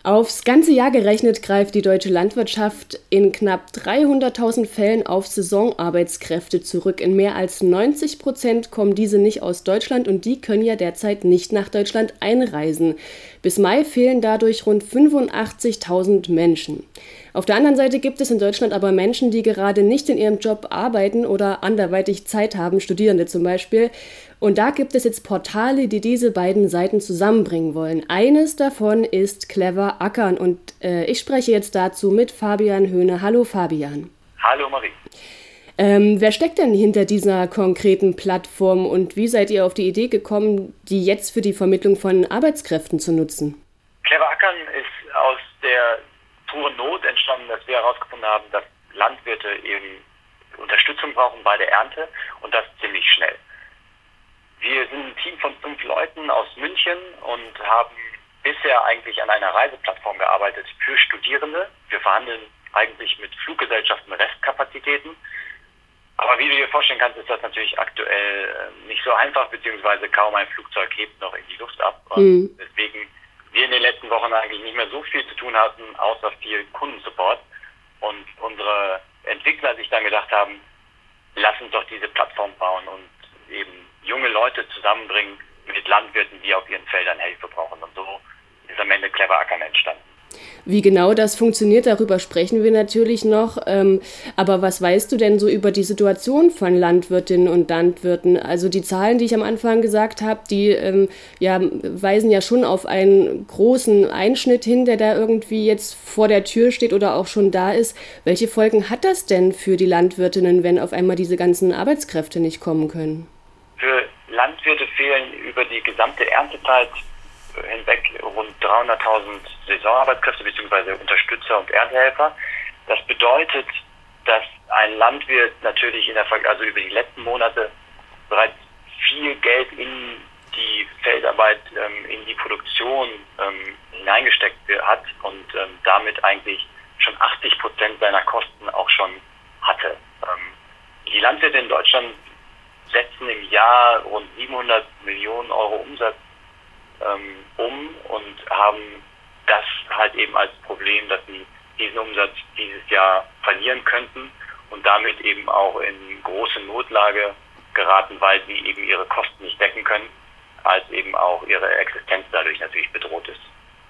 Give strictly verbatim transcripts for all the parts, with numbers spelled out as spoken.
Aufs ganze Jahr gerechnet greift die deutsche Landwirtschaft in knapp dreihunderttausend Fällen auf Saisonarbeitskräfte zurück. In mehr als neunzig Prozent kommen diese nicht aus Deutschland und die können ja derzeit nicht nach Deutschland einreisen. Bis Mai fehlen dadurch rund fünfundachtzigtausend Menschen. Auf der anderen Seite gibt es in Deutschland aber Menschen, die gerade nicht in ihrem Job arbeiten oder anderweitig Zeit haben, Studierende zum Beispiel. Und da gibt es jetzt Portale, die diese beiden Seiten zusammenbringen wollen. Eines davon ist Clever Ackern und äh, ich spreche jetzt dazu mit Fabian Höhne. Hallo Fabian. Hallo Marie. Ähm, wer steckt denn hinter dieser konkreten Plattform und wie seid ihr auf die Idee gekommen, die jetzt für die Vermittlung von Arbeitskräften zu nutzen? Clever Ackern ist aus der puren Not entstanden, dass wir herausgefunden haben, dass Landwirte eben Unterstützung brauchen bei der Ernte und das ziemlich schnell. Wir sind ein Team von fünf Leuten aus München und haben bisher eigentlich an einer Reiseplattform gearbeitet für Studierende. Wir verhandeln eigentlich mit Fluggesellschaften Restkapazitäten. Aber wie du dir vorstellen kannst, ist das natürlich aktuell nicht so einfach, beziehungsweise kaum ein Flugzeug hebt noch in die Luft ab. Mhm. Deswegen wir in den letzten Wochen eigentlich nicht mehr so viel zu tun hatten, außer viel Kundensupport. Und unsere Entwickler sich dann gedacht haben, lass uns doch diese Plattform bauen und eben junge Leute zusammenbringen mit Landwirten, die auf ihren Feldern Hilfe brauchen. Und so ist am Ende Clever Ackern entstanden. Wie genau das funktioniert, darüber sprechen wir natürlich noch. Ähm, aber was weißt du denn so über die Situation von Landwirtinnen und Landwirten? Also die Zahlen, die ich am Anfang gesagt habe, die ähm, ja, weisen ja schon auf einen großen Einschnitt hin, der da irgendwie jetzt vor der Tür steht oder auch schon da ist. Welche Folgen hat das denn für die Landwirtinnen, wenn auf einmal diese ganzen Arbeitskräfte nicht kommen können? Für Landwirte fehlen über die gesamte Erntezeit hinweg rund dreihunderttausend Saisonarbeitskräfte bzw. Unterstützer und Erntehelfer. Das bedeutet, dass ein Landwirt natürlich in der Ver- also über die letzten Monate bereits viel Geld in die Feldarbeit, ähm, in die Produktion ähm, hineingesteckt hat und ähm, damit eigentlich schon achtzig Prozent seiner Kosten auch schon hatte. Ähm, die Landwirte in Deutschland setzen im Jahr rund siebenhundert Millionen Euro Umsatz ähm, um und haben das halt eben als Problem, dass sie diesen Umsatz dieses Jahr verlieren könnten und damit eben auch in große Notlage geraten, weil sie eben ihre Kosten nicht decken können, als eben auch ihre Existenz dadurch natürlich bedroht ist.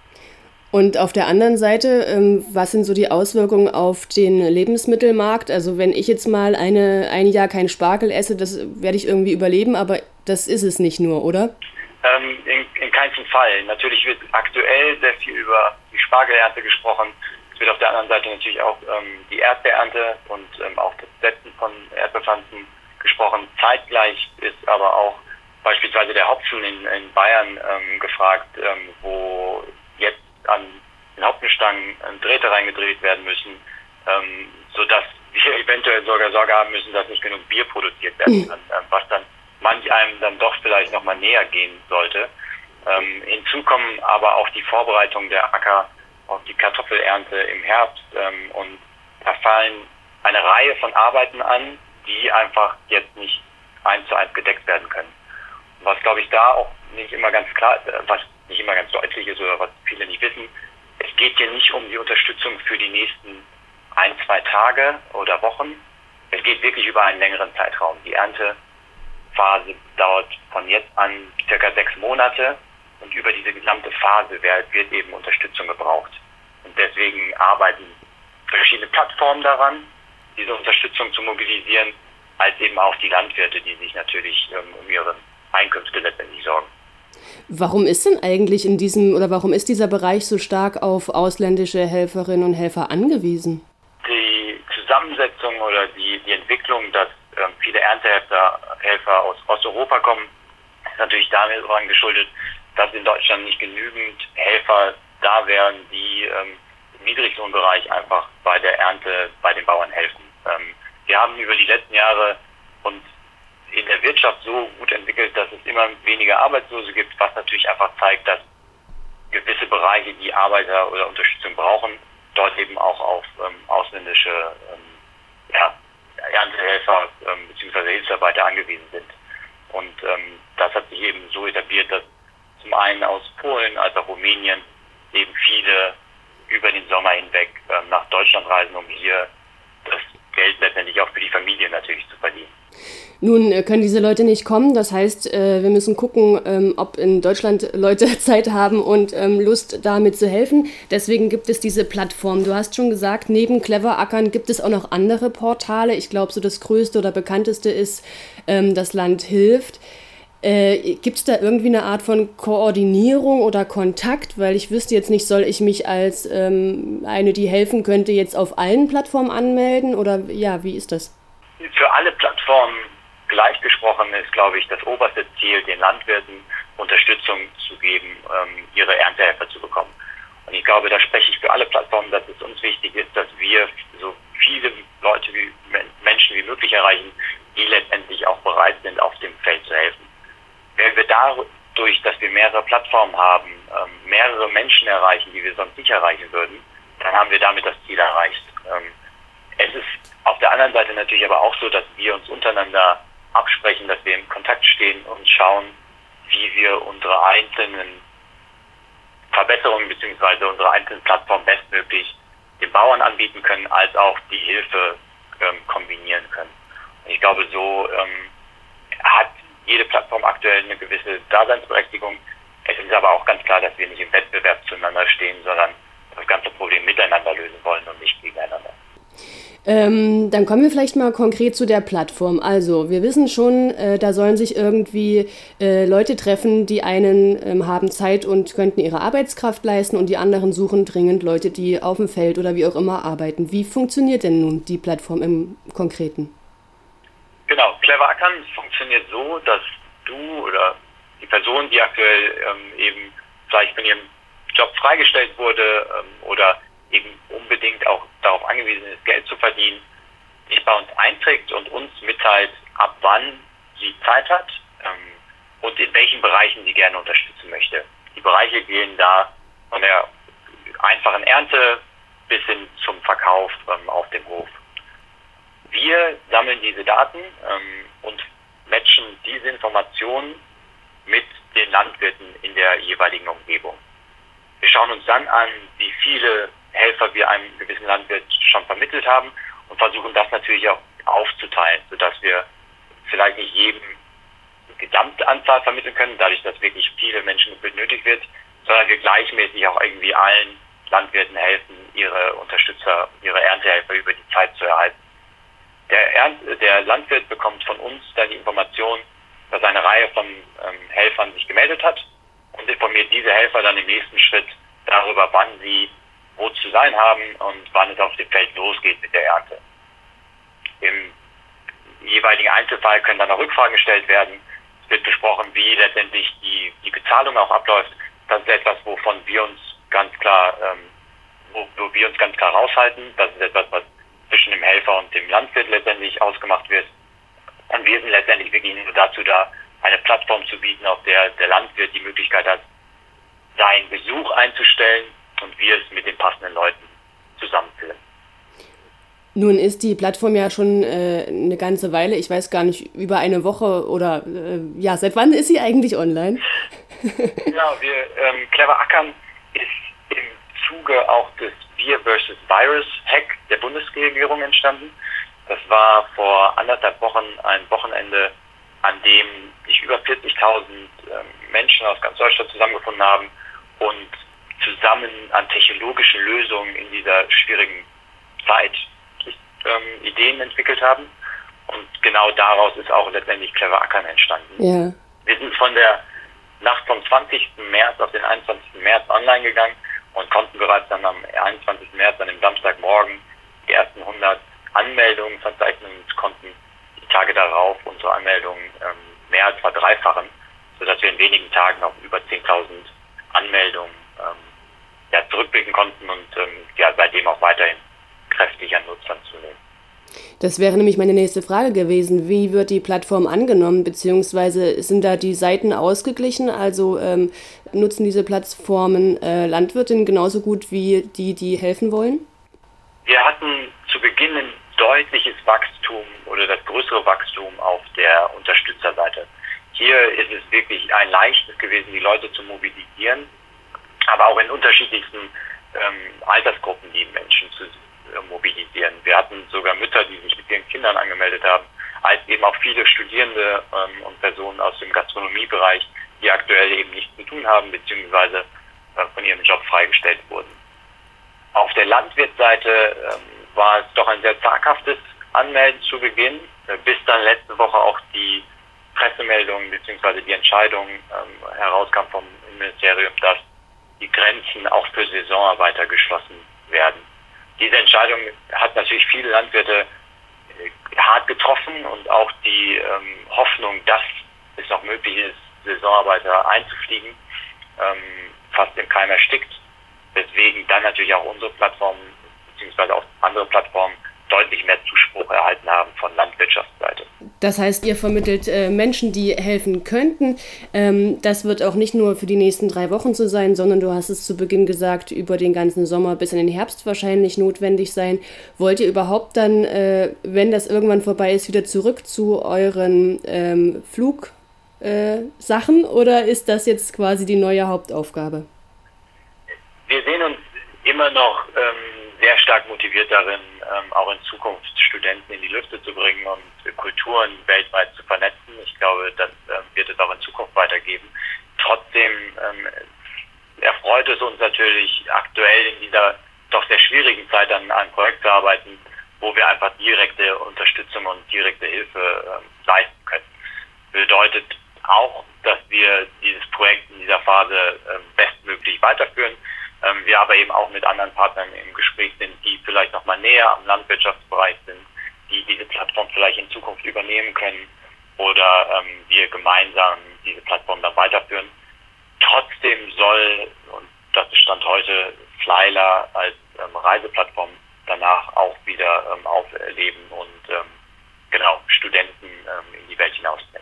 Und auf der anderen Seite, ähm, was sind so die Auswirkungen auf den Lebensmittelmarkt? Also wenn ich jetzt mal eine, ein Jahr keinen Spargel esse, das werde ich irgendwie überleben, aber das ist es nicht nur, oder? Ähm, in, in keinem Fall. Natürlich wird aktuell sehr viel über die Spargelernte gesprochen. Es wird auf der anderen Seite natürlich auch ähm, die Erdbeerernte und ähm, auch das Setzen von Erdbeerpflanzen gesprochen. Zeitgleich ist aber auch beispielsweise der Hopfen in, in Bayern ähm, gefragt, ähm, wo jetzt an den Hopfenstangen Drähte reingedreht werden müssen, ähm, sodass wir eventuell sogar Sorge haben müssen, dass nicht genug Bier produziert werden kann, ähm, was dann manch einem dann doch vielleicht nochmal näher gehen sollte. Ähm, hinzu kommen aber auch die Vorbereitung der Acker auf die Kartoffelernte im Herbst ähm, und da fallen eine Reihe von Arbeiten an, die einfach jetzt nicht eins zu eins gedeckt werden können. Was glaube ich da auch nicht immer ganz klar, was nicht immer ganz deutlich ist oder was viele nicht wissen, es geht hier nicht um die Unterstützung für die nächsten ein, zwei Tage oder Wochen. Es geht wirklich über einen längeren Zeitraum. Die Ernte Phase dauert von jetzt an circa sechs Monate und über diese gesamte Phase wird, wird eben Unterstützung gebraucht. Und deswegen arbeiten verschiedene Plattformen daran, diese Unterstützung zu mobilisieren, als eben auch die Landwirte, die sich natürlich ähm, um ihre Einkünfte letztendlich sorgen. Warum ist denn eigentlich in diesem oder warum ist dieser Bereich so stark auf ausländische Helferinnen und Helfer angewiesen? Die Zusammensetzung oder die, die Entwicklung, dass ähm, viele Erntehelfer Helfer aus Osteuropa kommen, ist natürlich daran geschuldet, dass in Deutschland nicht genügend Helfer da wären, die ähm, im Niedriglohnbereich einfach bei der Ernte bei den Bauern helfen. Ähm, wir haben über die letzten Jahre uns in der Wirtschaft so gut entwickelt, dass es immer weniger Arbeitslose gibt, was natürlich einfach zeigt, dass gewisse Bereiche, die Arbeiter oder Unterstützung brauchen, dort eben auch auf ähm, ausländische ähm, ja, Erntehelfer ähm, bzw. Hilfsarbeiter angewiesen sind. Und ähm, das hat sich eben so etabliert, dass zum einen aus Polen als auch Rumänien eben viele ausreisen, um hier das Geld letztendlich auch für die Familie natürlich zu verdienen. Nun äh, können diese Leute nicht kommen, das heißt, äh, wir müssen gucken, ähm, ob in Deutschland Leute Zeit haben und ähm, Lust, damit zu helfen. Deswegen gibt es diese Plattform. Du hast schon gesagt, neben Clever Ackern gibt es auch noch andere Portale. Ich glaube, so das größte oder bekannteste ist ähm, das Land hilft. Äh, gibt es da irgendwie eine Art von Koordinierung oder Kontakt? Weil ich wüsste jetzt nicht, soll ich mich als ähm, eine, die helfen könnte, jetzt auf allen Plattformen anmelden? Oder ja, wie ist das? Für alle Plattformen gleich gesprochen ist, glaube ich, das oberste Ziel, den Landwirten Unterstützung zu geben, ähm, ihre Erntehelfer zu bekommen. Und ich glaube, da spreche ich für alle Plattformen, dass es uns wichtig ist, dass wir so viele Leute wie Menschen wie möglich erreichen, die letztendlich auch bereit sind, auf dem Feld zu helfen. Wenn wir dadurch, dass wir mehrere Plattformen haben, ähm, mehrere Menschen erreichen, die wir sonst nicht erreichen würden, dann haben wir damit das Ziel erreicht. Ähm, es ist auf der anderen Seite natürlich aber auch so, dass wir uns untereinander absprechen, dass wir in Kontakt stehen und schauen, wie wir unsere einzelnen Verbesserungen bzw. unsere einzelnen Plattformen bestmöglich den Bauern anbieten können, als auch die Hilfe ähm, kombinieren können. Und ich glaube, so ähm, hat jede Plattform aktuell eine gewisse Daseinsberechtigung. Es ist aber auch ganz klar, dass wir nicht im Wettbewerb zueinander stehen, sondern das ganze Problem miteinander lösen wollen und nicht gegeneinander. Ähm, dann kommen wir vielleicht mal konkret zu der Plattform. Also, wir wissen schon, äh, da sollen sich irgendwie äh, Leute treffen, die einen ähm, haben Zeit und könnten ihre Arbeitskraft leisten und die anderen suchen dringend Leute, die auf dem Feld oder wie auch immer arbeiten. Wie funktioniert denn nun die Plattform im Konkreten? Genau, Clever Ackern funktioniert so, dass du oder die Person, die aktuell ähm, eben vielleicht von ihrem Job freigestellt wurde ähm, oder eben unbedingt auch darauf angewiesen ist, Geld zu verdienen, sich bei uns einträgt und uns mitteilt, ab wann sie Zeit hat ähm, und in welchen Bereichen sie gerne unterstützen möchte. Die Bereiche gehen da von der einfachen Ernte bis hin zum Verkauf ähm, auf dem Hof. Wir sammeln diese Daten ähm, und matchen diese Informationen mit den Landwirten in der jeweiligen Umgebung. Wir schauen uns dann an, wie viele Helfer wir einem gewissen Landwirt schon vermittelt haben und versuchen das natürlich auch aufzuteilen, sodass wir vielleicht nicht jedem die Gesamtanzahl vermitteln können, dadurch, dass wirklich viele Menschen benötigt wird, sondern wir gleichmäßig auch irgendwie allen Landwirten helfen, ihre Unterstützer, ihre Erntehelfer über die Zeit zu erhalten. Der, Ernte, der Landwirt bekommt von uns dann die Information, dass eine Reihe von ähm, Helfern sich gemeldet hat und informiert diese Helfer dann im nächsten Schritt darüber, wann sie wo zu sein haben und wann es auf dem Feld losgeht mit der Ernte. Im jeweiligen Einzelfall können dann auch Rückfragen gestellt werden. Es wird besprochen, wie letztendlich die, die Bezahlung auch abläuft. Das ist etwas, wovon wir uns ganz klar, ähm, wo, wo wir uns ganz klar raushalten. Das ist etwas, was zwischen dem Helfer und dem Landwirt letztendlich ausgemacht wird. Und wir sind letztendlich wirklich nur dazu da, eine Plattform zu bieten, auf der der Landwirt die Möglichkeit hat, seinen Besuch einzustellen und wir es mit den passenden Leuten zusammenführen. Nun ist die Plattform ja schon äh, eine ganze Weile, ich weiß gar nicht, über eine Woche oder, äh, ja, seit wann ist sie eigentlich online? Ja, wir, ähm, Clever Ackern ist im Zuge auch des Wir versus Virus Hack der Bundesregierung entstanden. Das war vor anderthalb Wochen ein Wochenende, an dem sich über vierzigtausend ähm, Menschen aus ganz Deutschland zusammengefunden haben und zusammen an technologischen Lösungen in dieser schwierigen Zeit ähm, Ideen entwickelt haben. Und genau daraus ist auch letztendlich Clever Ackern entstanden. Ja. Wir sind von der Nacht vom zwanzigsten März auf den einundzwanzigsten März online gegangen und konnten bereits dann am einundzwanzigsten März, an dem Samstagmorgen, die ersten hundert Anmeldungen verzeichnen und konnten die Tage darauf unsere Anmeldungen ähm, mehr als verdreifachen, sodass wir in wenigen Tagen auf über zehntausend Anmeldungen ähm, ja, zurückblicken konnten und ähm, ja, seitdem auch weiterhin kräftig an Nutzern zunehmen. Das wäre nämlich meine nächste Frage gewesen. Wie wird die Plattform angenommen, beziehungsweise sind da die Seiten ausgeglichen? Also ähm, nutzen diese Plattformen äh, Landwirtinnen genauso gut wie die, die helfen wollen? Wir hatten zu Beginn ein deutliches Wachstum oder das größere Wachstum auf der Unterstützerseite. Hier ist es wirklich ein leichtes gewesen, die Leute zu mobilisieren, aber auch in unterschiedlichsten ähm, Altersgruppen die Menschen zu äh, mobilisieren. sogar Mütter, die sich mit ihren Kindern angemeldet haben, als eben auch viele Studierende ähm, und Personen aus dem Gastronomiebereich, die aktuell eben nichts zu tun haben, beziehungsweise äh, von ihrem Job freigestellt wurden. Auf der Landwirtsseite ähm, war es doch ein sehr zaghaftes Anmelden zu Beginn, äh, bis dann letzte Woche auch die Pressemeldung bzw. die Entscheidung ähm, herauskam vom Ministerium, dass die Grenzen auch für Saisonarbeiter geschlossen werden. Diese Entscheidung hat natürlich viele Landwirte äh, hart getroffen und auch die ähm, Hoffnung, dass es noch möglich ist, Saisonarbeiter einzufliegen, ähm, fast im Keim erstickt. Deswegen dann natürlich auch unsere Plattform bzw. auch andere Plattformen deutlich mehr Zuspruch erhalten haben von Landwirtschaftsseite. Das heißt, ihr vermittelt äh, Menschen, die helfen könnten. Ähm, das wird auch nicht nur für die nächsten drei Wochen so sein, sondern du hast es zu Beginn gesagt, über den ganzen Sommer bis in den Herbst wahrscheinlich notwendig sein. Wollt ihr überhaupt dann, äh, wenn das irgendwann vorbei ist, wieder zurück zu euren ähm, Flugsachen äh, oder ist das jetzt quasi die neue Hauptaufgabe? Wir sehen uns immer noch ähm, sehr stark motiviert darin, ähm, auch in Zukunft Studenten in die Lüfte zu bringen und Kulturen weltweit zu vernetzen. Ich glaube, das ähm, wird es auch in Zukunft weitergeben. Trotzdem ähm, erfreut es uns natürlich aktuell in dieser doch sehr schwierigen Zeit an einem Projekt zu arbeiten, wo wir einfach direkte Unterstützung und direkte Hilfe ähm, leisten können. Bedeutet auch, dass wir dieses Projekt in dieser Phase ähm, bestmöglich weiterführen. Ähm, wir aber eben auch mit anderen Partnern im Gespräch sind, die vielleicht noch mal näher am Landwirtschaftsbereich sind, die diese Plattform vielleicht in Zukunft übernehmen können oder ähm, wir gemeinsam diese Plattform dann weiterführen. Trotzdem soll, und das ist Stand heute, Flyler als ähm, Reiseplattform danach auch wieder ähm, aufleben und ähm, genau Studenten ähm, in die Welt hinausbringen.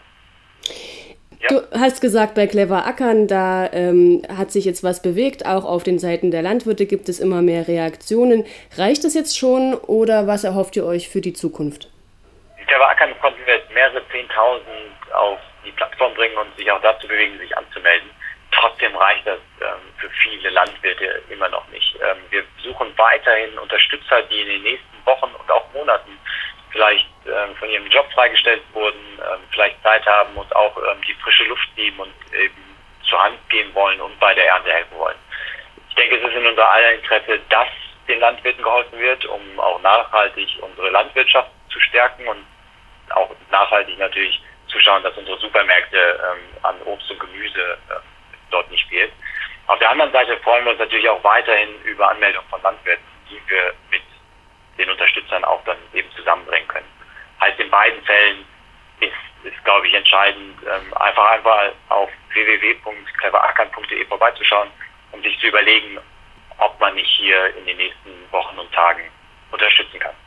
Ja. Du hast gesagt, bei Clever Ackern, da ähm, hat sich jetzt was bewegt. Auch auf den Seiten der Landwirte gibt es immer mehr Reaktionen. Reicht das jetzt schon oder was erhofft ihr euch für die Zukunft? Clever Ackern konnten wir jetzt mehrere Zehntausend auf die Plattform bringen und sich auch dazu bewegen, sich anzumelden. Trotzdem reicht das ähm, für viele Landwirte immer noch nicht. Ähm, wir suchen weiterhin Unterstützer, die in den nächsten Wochen und auch Monaten vielleicht ähm, von ihrem Job freigestellt wurden, ähm, vielleicht Zeit haben und auch ähm, die frische Luft lieben und eben zur Hand gehen wollen und bei der Ernte helfen wollen. Ich denke, es ist in unser aller Interesse, dass den Landwirten geholfen wird, um auch nachhaltig unsere Landwirtschaft zu stärken und auch nachhaltig natürlich zu schauen, dass unsere Supermärkte ähm, an Obst und Gemüse äh, dort nicht fehlt. Auf der anderen Seite freuen wir uns natürlich auch weiterhin über Anmeldungen von Landwirten, die wir mit den Unterstützern auch dann eben zusammenbringen können. Heißt, in beiden Fällen ist, ist glaube ich, entscheidend, ähm, einfach einfach auf w w w punkt cleverackern punkt de vorbeizuschauen, um sich zu überlegen, ob man nicht hier in den nächsten Wochen und Tagen unterstützen kann.